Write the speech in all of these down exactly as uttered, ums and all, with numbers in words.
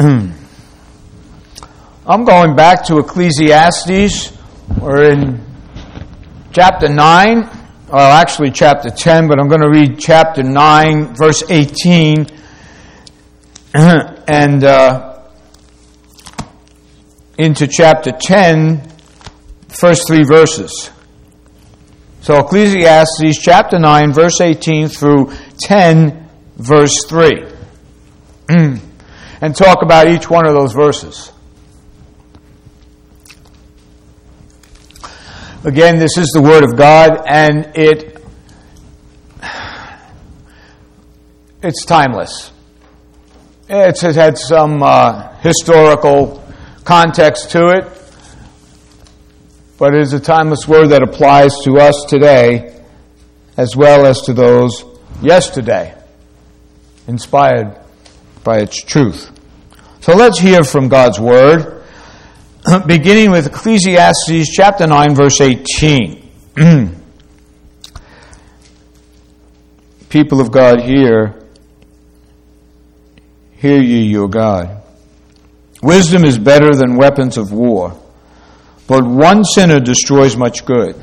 I'm going back to Ecclesiastes. We're in chapter nine, well actually chapter ten, but I'm going to read chapter nine, verse eighteen, and uh, into chapter ten, first three verses. So Ecclesiastes chapter nine, verse eighteen through ten, verse three. And talk about each one of those verses. Again, this is the Word of God, and it it's timeless. It's, it had some uh, historical context to it, but it is a timeless Word that applies to us today as well as to those yesterday, inspired by its truth. So let's hear from God's Word, beginning with Ecclesiastes chapter nine, verse eighteen. People of God, hear, hear ye your God. Wisdom is better than weapons of war, but one sinner destroys much good.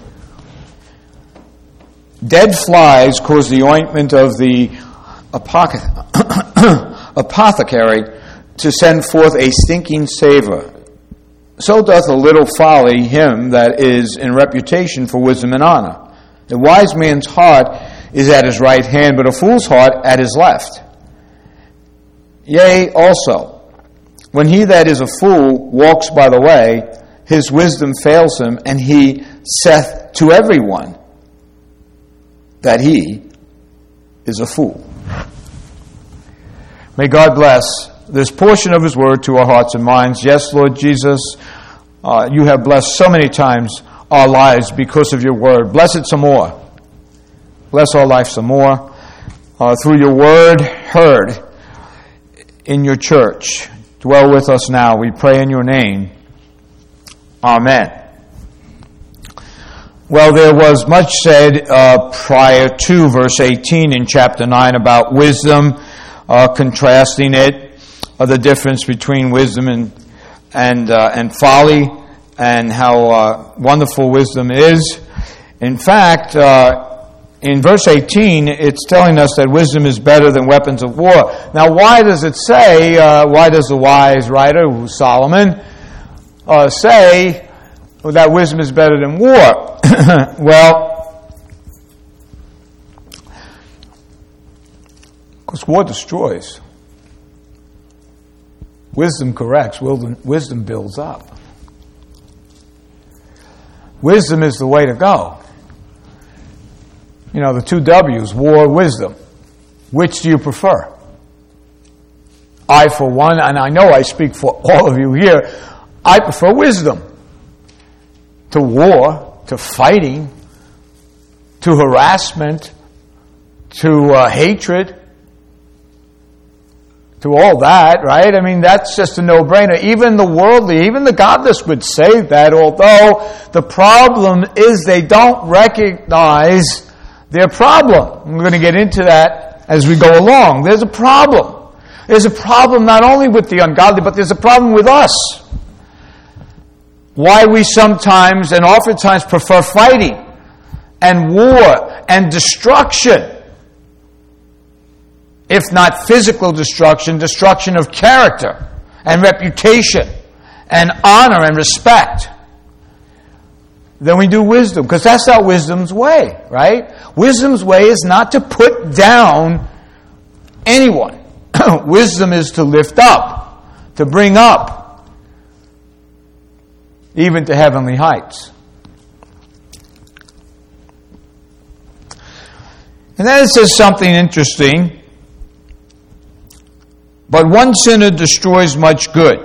Dead flies cause the ointment of the apothecary apothecary to send forth a stinking savor. So doth a little folly him that is in reputation for wisdom and honor. A wise man's heart is at his right hand, but a fool's heart at his left. Yea, also, when he that is a fool walks by the way, his wisdom fails him, and he saith to everyone that he is a fool. May God bless this portion of His Word to our hearts and minds. Yes, Lord Jesus, uh, you have blessed so many times our lives because of your Word. Bless it some more. Bless our life some more. Uh, through your Word heard in your church. Dwell with us now. We pray in your name. Amen. Well, there was much said uh, prior to verse eighteen in chapter nine about wisdom, Uh, contrasting it, uh, the difference between wisdom and and uh, and folly, and how uh, wonderful wisdom is. In fact, uh, in verse eighteen, it's telling us that wisdom is better than weapons of war. Now, why does it say? Uh, why does the wise writer, Solomon, uh, say that wisdom is better than war? Well, because war destroys. Wisdom corrects. Wisdom builds up. Wisdom is the way to go. You know, the two W's, war, wisdom. Which do you prefer? I, for one, and I know I speak for all of you here, I prefer wisdom to war, to fighting, to harassment, to uh, hatred, to all that, right? I mean, that's just a no-brainer. Even the worldly, even the godless would say that, although the problem is they don't recognize their problem. We're going to get into that as we go along. There's a problem. There's a problem not only with the ungodly, but there's a problem with us. Why we sometimes and oftentimes prefer fighting and war and destruction. If not physical destruction, destruction of character and reputation and honor and respect, then we do wisdom, because that's not wisdom's way, right? Wisdom's way is not to put down anyone. Wisdom is to lift up, to bring up, even to heavenly heights. And then it says something interesting. But one sinner destroys much good.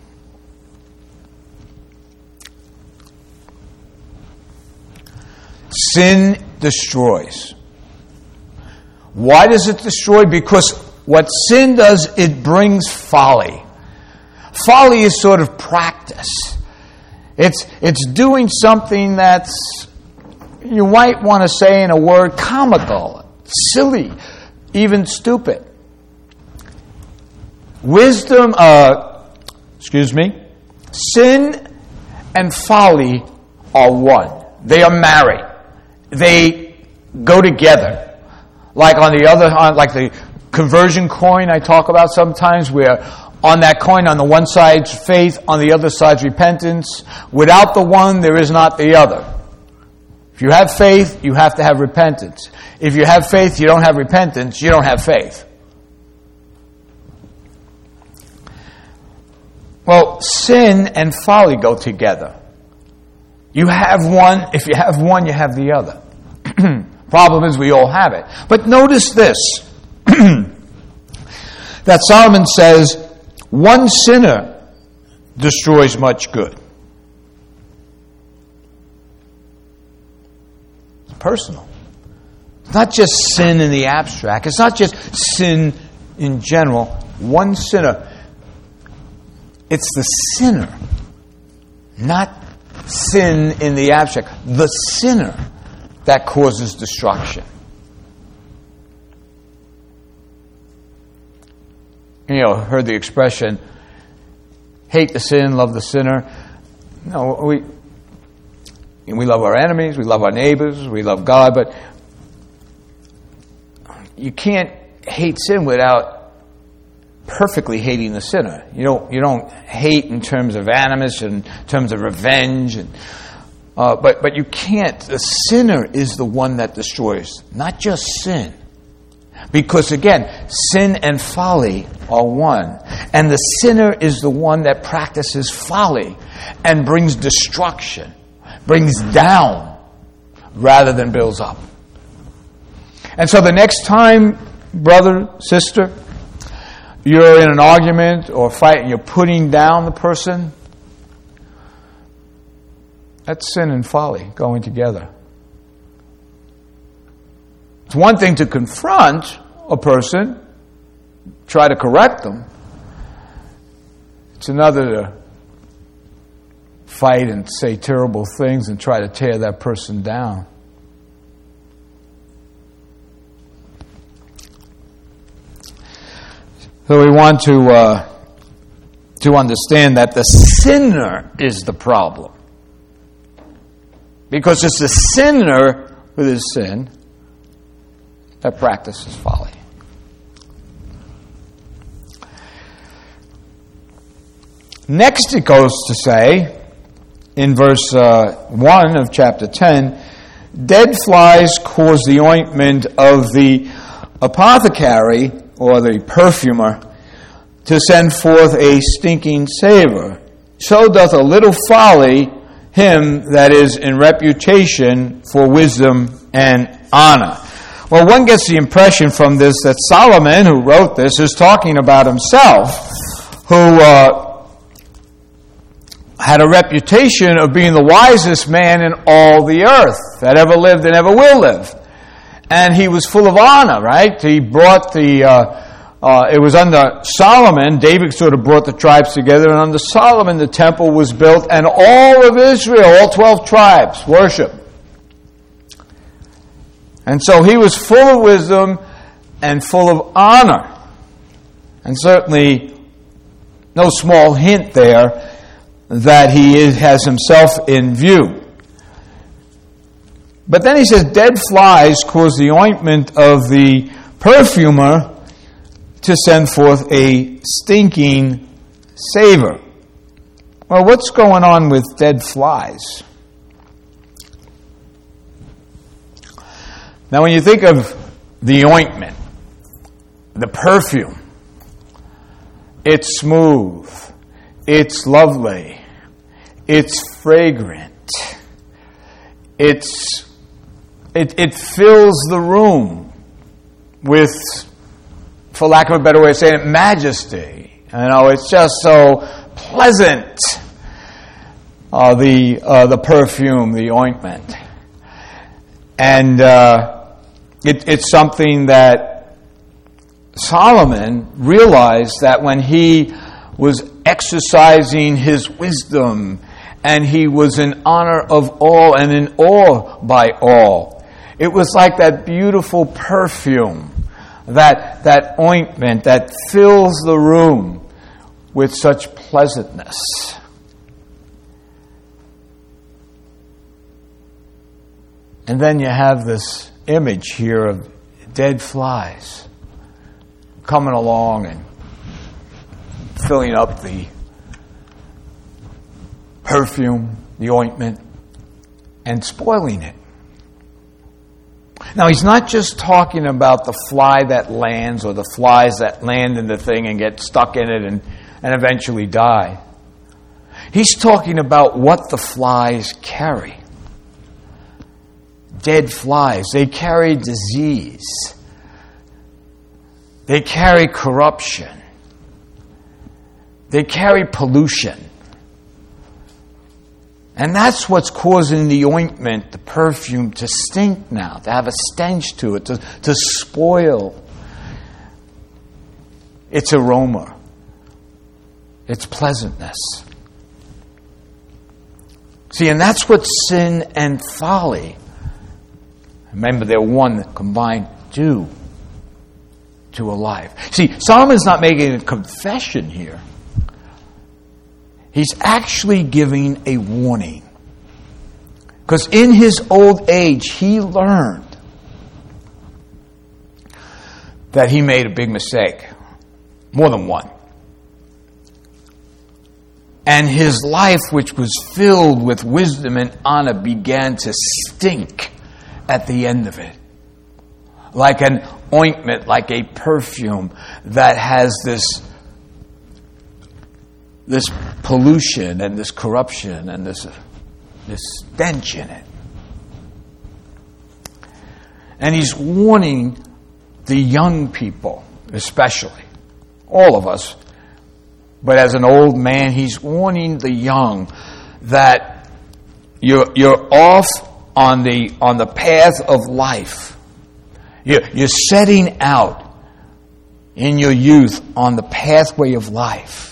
Sin destroys. Why does it destroy? Because what sin does, it brings folly. Folly is sort of practice. It's it's doing something that's, you might want to say in a word, comical, silly, even stupid. wisdom, uh, excuse me, sin and folly are one. They are married. They go together. Like on the other, on like the conversion coin I talk about sometimes, where on that coin, on the one side's faith, on the other side's repentance. Without the one, there is not the other. If you have faith, you have to have repentance. If you have faith, you don't have repentance, you don't have faith. Well, sin and folly go together. You have one, if you have one, you have the other. Problem is, we all have it. But notice this, that Solomon says, one sinner destroys much good. It's personal. It's not just sin in the abstract. It's not just sin in general. One sinner. It's the sinner, not sin in the abstract. The sinner that causes destruction. You know, heard the expression, hate the sin, love the sinner. No, we we love our enemies, we love our neighbors, we love God, but you can't hate sin without perfectly hating the sinner. You don't you don't hate in terms of animus and in terms of revenge, and uh, but but you can't. The sinner is the one that destroys, not just sin. Because again, sin and folly are one. And the sinner is the one that practices folly and brings destruction, brings down rather than builds up. And so the next time, brother, sister, you're in an argument or fight and you're putting down the person, that's sin and folly going together. It's one thing to confront a person, try to correct them. It's another to fight and say terrible things and try to tear that person down. So we want to uh, to understand that the sinner is the problem. Because it's the sinner with his sin that practices folly. Next it goes to say, in verse uh, one of chapter ten, dead flies cause the ointment of the apothecary, or the perfumer, to send forth a stinking savor. So doth a little folly him that is in reputation for wisdom and honor. Well, one gets the impression from this that Solomon, who wrote this, is talking about himself, who uh, had a reputation of being the wisest man in all the earth that ever lived and ever will live. And he was full of honor, right? He brought the, uh, uh, it was under Solomon, David sort of brought the tribes together, and under Solomon the temple was built, and all of Israel, all twelve tribes, worshiped. And so he was full of wisdom and full of honor. And certainly no small hint there that he is, has himself in view. But then he says, dead flies cause the ointment of the perfumer to send forth a stinking savor. Well, what's going on with dead flies? Now, when you think of the ointment, the perfume, it's smooth, it's lovely, it's fragrant, it's it, it fills the room with, for lack of a better way of saying it, majesty. You know, it's just so pleasant. Uh, the uh, the perfume, the ointment, and. Uh, It, it's something that Solomon realized that when he was exercising his wisdom and he was in honor of all and in awe by all. It was like that beautiful perfume that, that ointment that fills the room with such pleasantness. And then you have this image here of dead flies coming along and filling up the perfume, the ointment, and spoiling it. Now, he's not just talking about the fly that lands or the flies that land in the thing and get stuck in it and, and eventually die. He's talking about what the flies carry. Dead flies. They carry disease. They carry corruption. They carry pollution. And that's what's causing the ointment, the perfume, to stink now, to have a stench to it, to, to spoil its aroma, its pleasantness. See, and that's what sin and folly, remember they're one combined, do to a life. See, Solomon's not making a confession here. He's actually giving a warning. Because in his old age, he learned that he made a big mistake. More than one. And his life, which was filled with wisdom and honor, began to stink at the end of it. Like an ointment, like a perfume that has this this pollution and this corruption and this, this stench in it. And he's warning the young people, especially, all of us, but as an old man, he's warning the young that you're, you're off on the, on the path of life. You're, you're setting out in your youth on the pathway of life.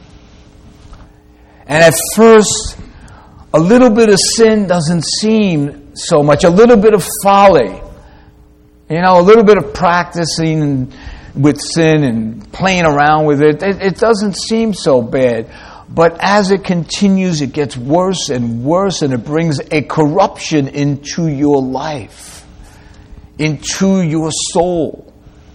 And at first, a little bit of sin doesn't seem so much. A little bit of folly. You know, a little bit of practicing with sin and playing around with it. It, it doesn't seem so bad. But as it continues, it gets worse and worse, and it brings a corruption into your life, into your soul.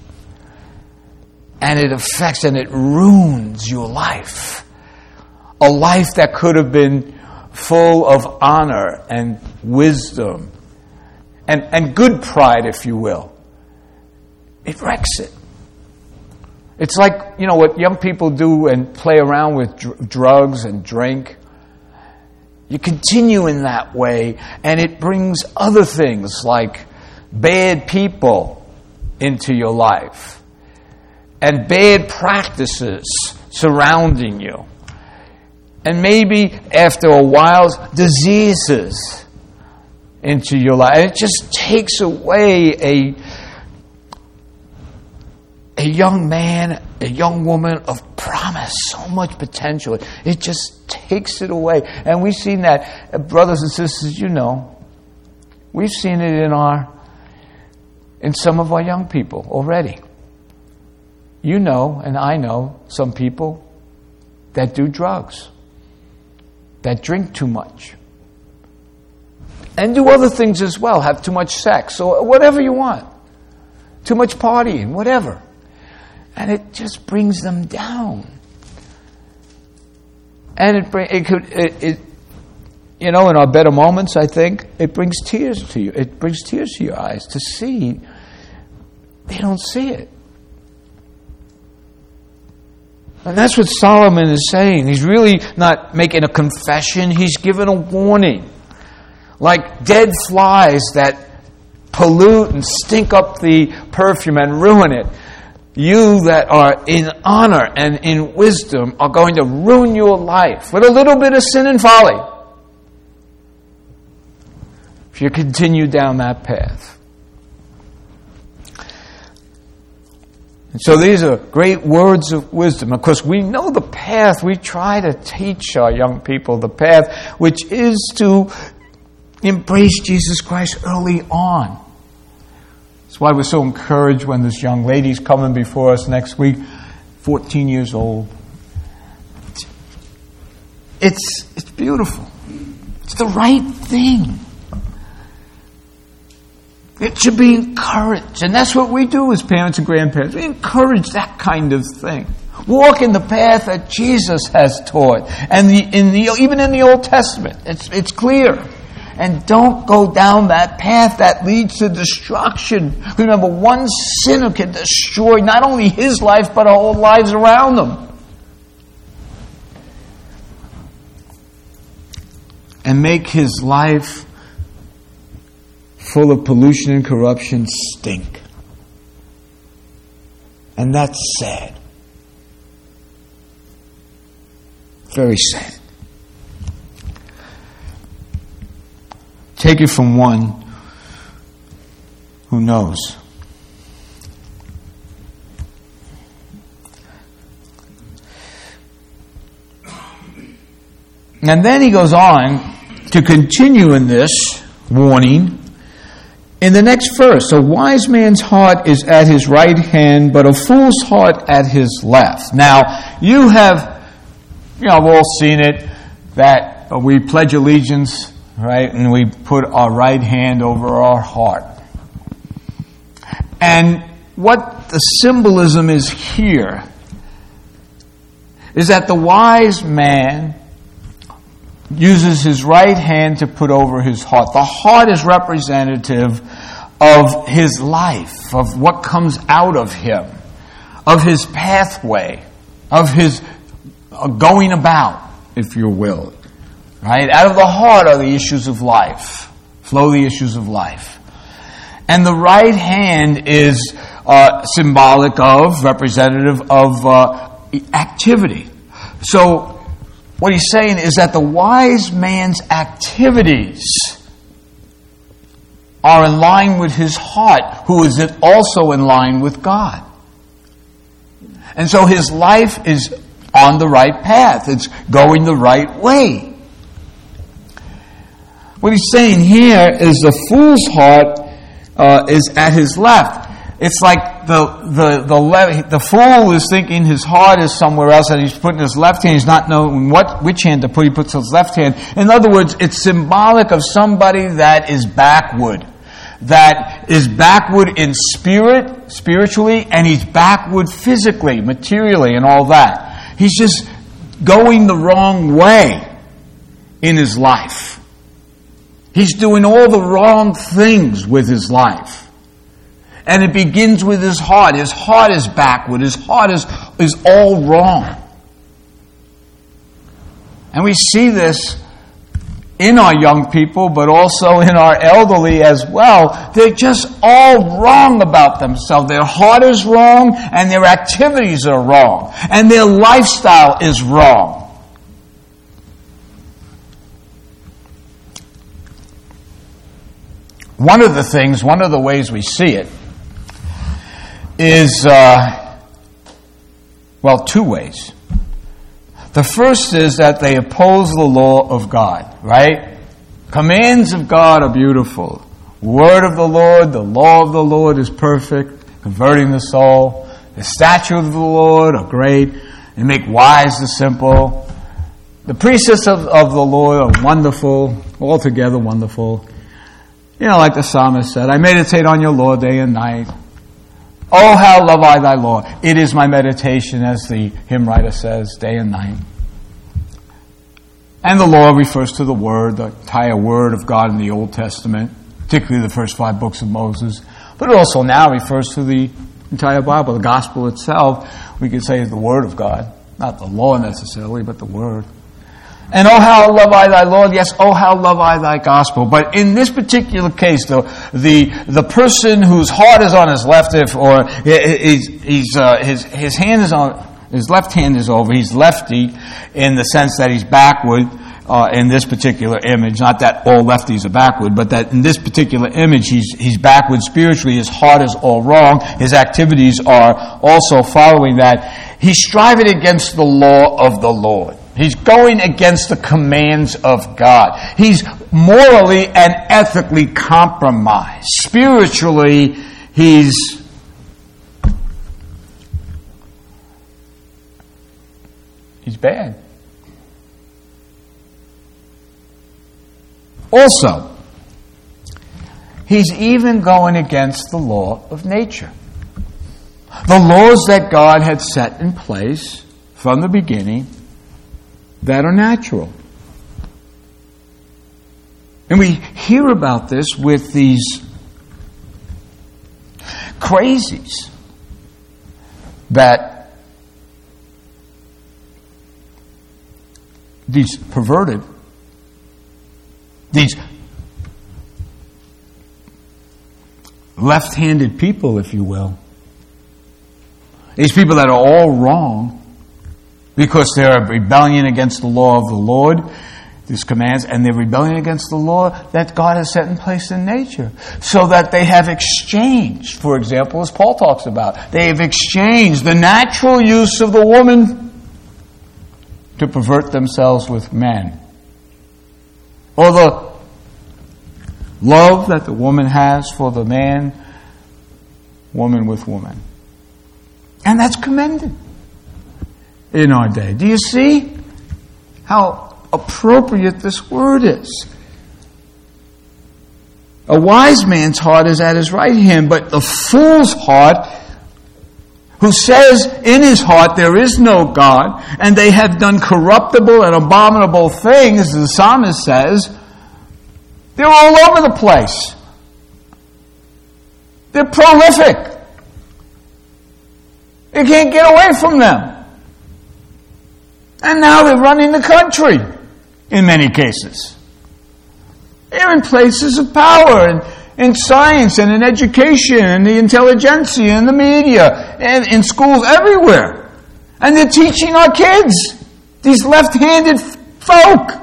And it affects and it ruins your life. A life that could have been full of honor and wisdom and, and good pride, if you will. It wrecks it. It's like, you know, what young people do and play around with dr- drugs and drink. You continue in that way, and it brings other things like bad people into your life and bad practices surrounding you. And maybe after a while, diseases into your life. And it just takes away a, a young man, a young woman of promise, so much potential. It just takes it away. And we've seen that, brothers and sisters, you know. We've seen it in our, in some of our young people already. You know, and I know, some people that do drugs. That drink too much. And do other things as well. Have too much sex. Or whatever you want. Too much partying. Whatever. And it just brings them down. And it, bring, it could, it, it, you know, in our better moments, I think, it brings tears to you. It brings tears to your eyes to see. They don't see it. And that's what Solomon is saying. He's really not making a confession. He's giving a warning. Like dead flies that pollute and stink up the perfume and ruin it. You that are in honor and in wisdom are going to ruin your life with a little bit of sin and folly. If you continue down that path. And so these are great words of wisdom. Of course, we know the path. We try to teach our young people the path, which is to embrace Jesus Christ early on. why we're so encouraged when this young lady's coming before us next week, fourteen years old. It's, it's beautiful. It's the right thing. It should be encouraged. And that's what we do as parents and grandparents. We encourage that kind of thing. Walk in the path that Jesus has taught. And the, in the, even in the Old Testament, it's, it's clear. And don't go down that path that leads to destruction. Remember, one sinner can destroy not only his life, but all lives around him. And make his life full of pollution and corruption stink. And that's sad. Very sad. Take it from one who knows. And then he goes on to continue in this warning in the next verse. A wise man's heart is at his right hand, but a fool's heart at his left. Now, you have, you know, we've all seen it, that we pledge allegiance, right, and we put our right hand over our heart. And what the symbolism is here is that the wise man uses his right hand to put over his heart. The heart is representative of his life, of what comes out of him, of his pathway, of his going about, if you will. Right? Out of the heart are the issues of life, flow the issues of life. And the right hand is uh, symbolic of, representative of uh, activity. So, what he's saying is that the wise man's activities are in line with his heart, who is also in line with God. And so his life is on the right path. It's going the right way. What he's saying here is the fool's heart uh, is at his left. It's like the the the le- the fool is thinking his heart is somewhere else, and he's putting his left hand. He's not knowing what which hand to put. He puts his left hand. In other words, it's symbolic of somebody that is backward, that is backward in spirit, spiritually, and he's backward physically, materially, and all that. He's just going the wrong way in his life. He's doing all the wrong things with his life. And it begins with his heart. His heart is backward. His heart is, is all wrong. And we see this in our young people, but also in our elderly as well. They're just all wrong about themselves. Their heart is wrong, and their activities are wrong. And their lifestyle is wrong. One of the things, one of the ways we see it is, uh, well, two ways. The first is that they oppose the law of God, right? Commands of God are beautiful. Word of the Lord, the law of the Lord is perfect, converting the soul. The statutes of the Lord are great, and make wise the simple. The precepts of, of the Lord are wonderful, altogether wonderful. You know, like the psalmist said, I meditate on your law day and night. Oh, how love I thy law. It is my meditation, as the hymn writer says, day and night. And the law refers to the Word, the entire Word of God in the Old Testament, particularly the first five books of Moses. But it also now refers to the entire Bible, the gospel itself. We could say is the Word of God. Not the law necessarily, but the Word. And oh, how love I thy Lord. Yes, oh, how love I thy gospel. But in this particular case, though, the the person whose heart is on his left, if or he's, he's uh, his his hand is on his left hand is over. He's lefty in the sense that he's backward uh, in this particular image. Not that all lefties are backward, but that in this particular image, he's he's backward spiritually. His heart is all wrong. His activities are also following that. He's striving against the law of the Lord. He's going against the commands of God. He's morally and ethically compromised. Spiritually, He's he's bad. Also, he's even going against the law of nature. The laws that God had set in place from the beginning that are natural. And we hear about this with these crazies that these perverted, these left-handed people, if you will, these people that are all wrong because they're rebellion against the law of the Lord, these commands, and they're rebellion against the law that God has set in place in nature. So that they have exchanged, for example, as Paul talks about, they have exchanged the natural use of the woman to pervert themselves with men. Or the love that the woman has for the man, woman with woman. And that's commended in our day. Do you see how appropriate this word is? A wise man's heart is at his right hand, but the fool's heart, who says in his heart there is no God, and they have done corruptible and abominable things, as the psalmist says, they're all over the place. They're prolific. You can't get away from them. And now they're running the country, in many cases. They're in places of power, and in science, and in education, and the intelligentsia, and the media, and in schools everywhere. And they're teaching our kids, these left-handed folk,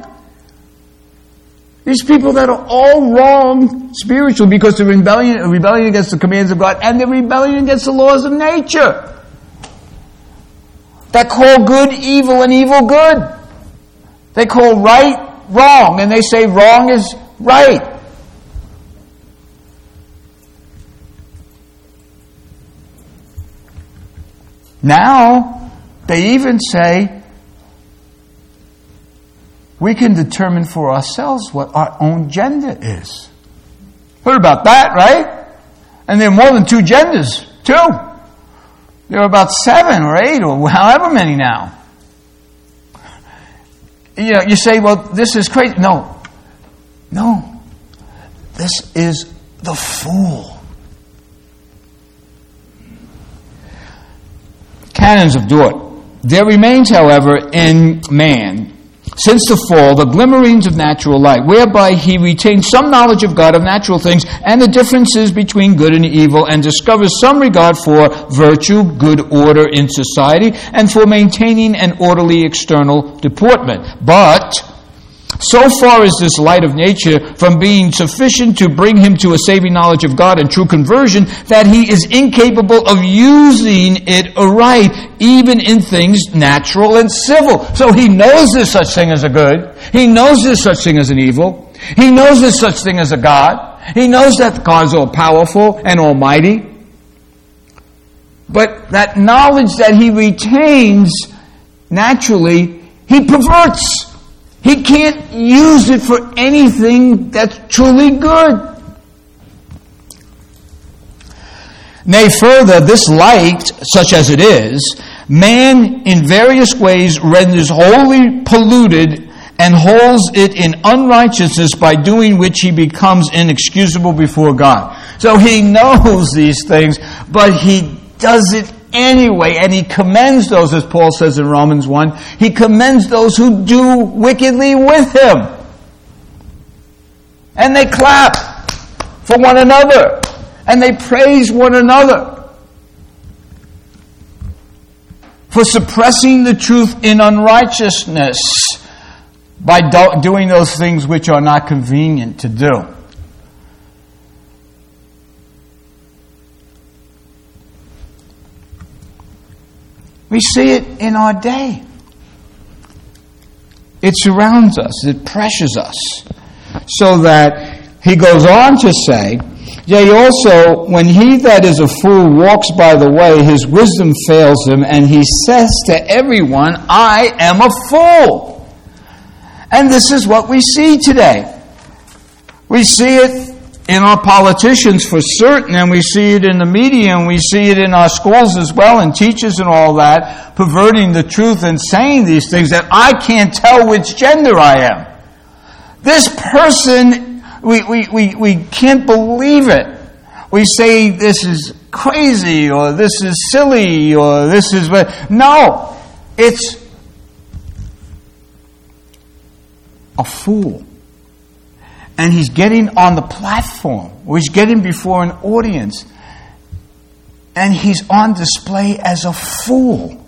these people that are all wrong spiritually because they're rebellion, rebellion against the commands of God, and they're rebellion against the laws of nature. That call good evil and evil good. They call right wrong, and they say wrong is right. Now, they even say we can determine for ourselves what our own gender is. Heard about that, right? And there are more than two genders, too. There are about seven or eight or however many now. You know, you say, well, this is crazy. No. No. This is the fool. Canons of Dort. There remains, however, in man, since the fall, the glimmerings of natural light, whereby he retains some knowledge of God, of natural things, and the differences between good and evil, and discovers some regard for virtue, good order in society, and for maintaining an orderly external deportment. But so far is this light of nature from being sufficient to bring him to a saving knowledge of God and true conversion that he is incapable of using it aright, even in things natural and civil. So he knows there's such thing as a good. He knows there's such thing as an evil. He knows there's such thing as a God. He knows that God's all-powerful and almighty. But that knowledge that he retains naturally, he perverts. He can't use it for anything that's truly good. Nay, further, this light, such as it is, man in various ways renders wholly polluted and holds it in unrighteousness, by doing which he becomes inexcusable before God. So he knows these things, but he does it anyway, and he commends those, as Paul says in Romans one, he commends those who do wickedly with him. And they clap for one another, and they praise one another for suppressing the truth in unrighteousness by do- doing those things which are not convenient to do. We see it in our day. It surrounds us. It pressures us. So that he goes on to say, Yea, also, when he that is a fool walks by the way, his wisdom fails him, and he says to everyone, I am a fool. And this is what we see today. We see it in our politicians for certain, and we see it in the media, and we see it in our schools as well, and teachers and all that, perverting the truth and saying these things that I can't tell which gender I am. This person, we, we, we, we can't believe it. We say this is crazy, or this is silly, or this is... No, it's a fool. And he's getting on the platform, or he's getting before an audience, and he's on display as a fool.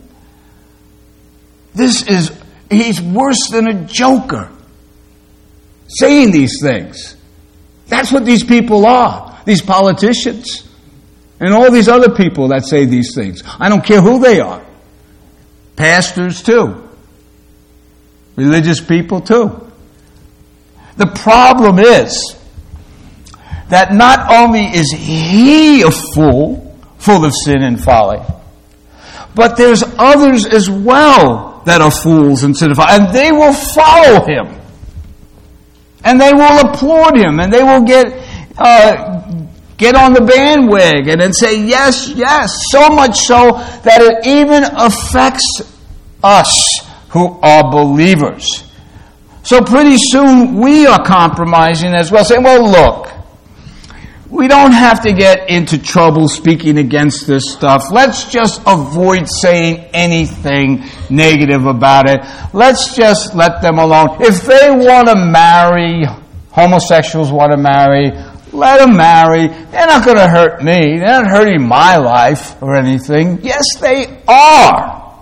This is, he's worse than a joker, saying these things. That's what these people are, these politicians, and all these other people that say these things. I don't care who they are. Pastors too. Religious people too. The problem is that not only is he a fool, full of sin and folly, but there's others as well that are fools and sin and folly, and they will follow him, and they will applaud him, and they will get uh, get on the bandwagon and say yes, yes, so much so that it even affects us who are believers. So pretty soon we are compromising as well, saying, well, look, we don't have to get into trouble speaking against this stuff. Let's just avoid saying anything negative about it. Let's just let them alone. If they want to marry, homosexuals want to marry, let them marry. They're not going to hurt me. They're not hurting my life or anything. Yes, they are.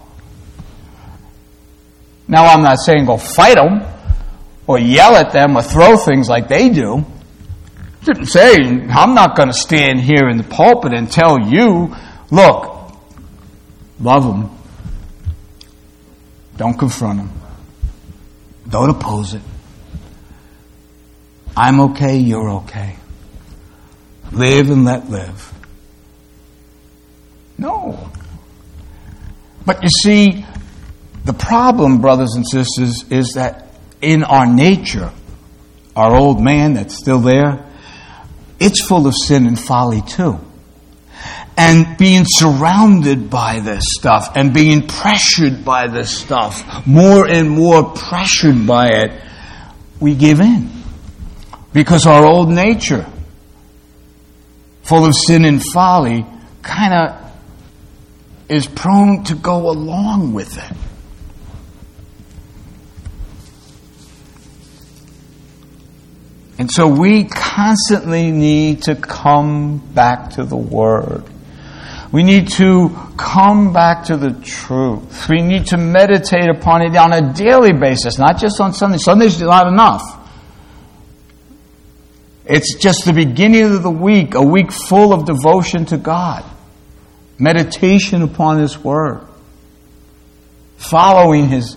Now, I'm not saying go fight them, or yell at them, or throw things like they do. Didn't say, I'm not going to stand here in the pulpit and tell you, look, love them. Don't confront them. Don't oppose it. I'm okay, you're okay. Live and let live. No. But you see, the problem, brothers and sisters, is that in our nature, our old man that's still there, it's full of sin and folly too. And being surrounded by this stuff and being pressured by this stuff, more and more pressured by it, we give in. Because our old nature, full of sin and folly, kind of is prone to go along with it. And so we constantly need to come back to the Word. We need to come back to the truth. We need to meditate upon it on a daily basis, not just on Sunday. Sunday's not enough. It's just the beginning of the week, a week full of devotion to God. Meditation upon His Word. Following His,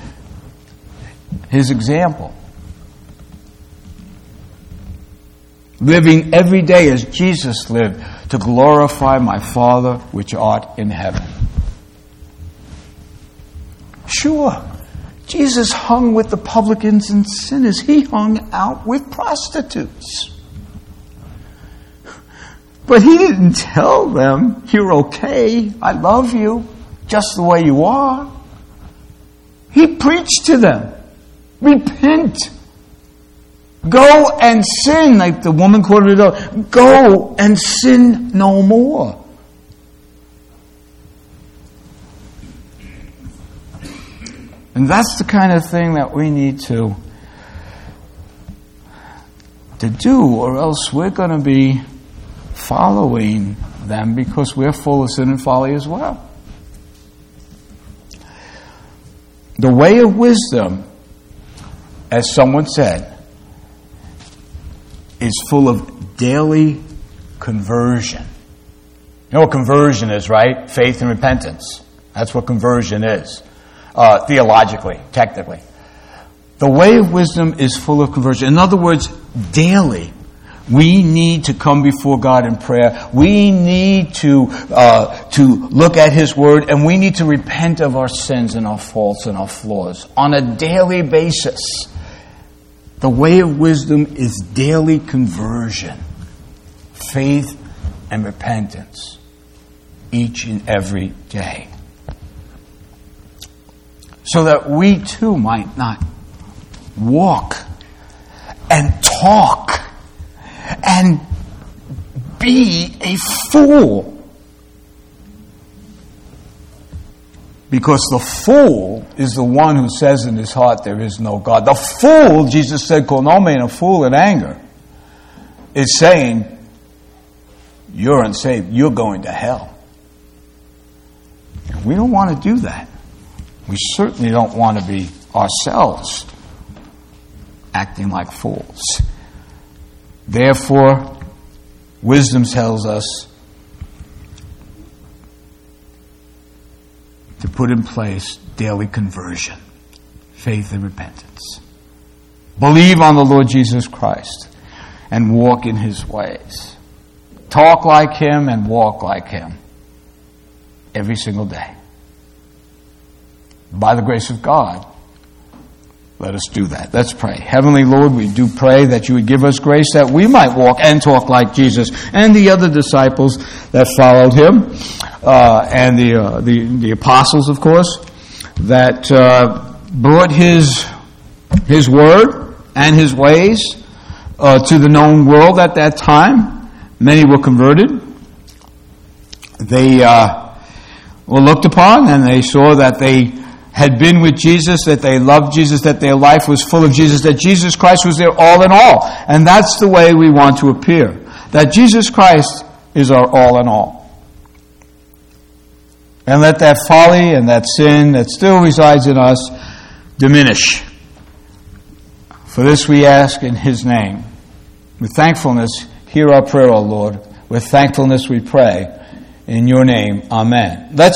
His example. Living every day as Jesus lived, to glorify my Father which art in heaven. Sure, Jesus hung with the publicans and sinners. He hung out with prostitutes. But He didn't tell them, you're okay, I love you, just the way you are. He preached to them, repent. Go and sin, like the woman quoted it out. Go and sin no more. And that's the kind of thing that we need to, to do, or else we're going to be following them because we're full of sin and folly as well. The way of wisdom, as someone said, is full of daily conversion. You know what conversion is, right? Faith and repentance. That's what conversion is, uh, theologically, technically. The way of wisdom is full of conversion. In other words, daily We need to come before God in prayer. We need to uh, to look at His Word, and we need to repent of our sins and our faults and our flaws on a daily basis. The way of wisdom is daily conversion, faith and repentance, each and every day, so that we too might not walk and talk and be a fool. Because the fool is the one who says in his heart there is no God. The fool, Jesus said, call no man a fool in anger, is saying, you're unsaved, you're going to hell. We don't want to do that. We certainly don't want to be ourselves acting like fools. Therefore, wisdom tells us to put in place daily conversion, faith and repentance. Believe on the Lord Jesus Christ and walk in His ways. Talk like Him and walk like Him every single day. By the grace of God, let us do that. Let's pray. Heavenly Lord, we do pray that you would give us grace that we might walk and talk like Jesus and the other disciples that followed Him, uh, and the, uh, the the apostles, of course, that uh, brought His His word and His ways uh, to the known world at that time. Many were converted. They uh, were looked upon, and they saw that they had been with Jesus, that they loved Jesus, that their life was full of Jesus, that Jesus Christ was their all in all. And that's the way we want to appear. That Jesus Christ is our all in all. And let that folly and that sin that still resides in us diminish. For this we ask in His name. With thankfulness, hear our prayer, O Lord. With thankfulness we pray. In your name, amen. Let's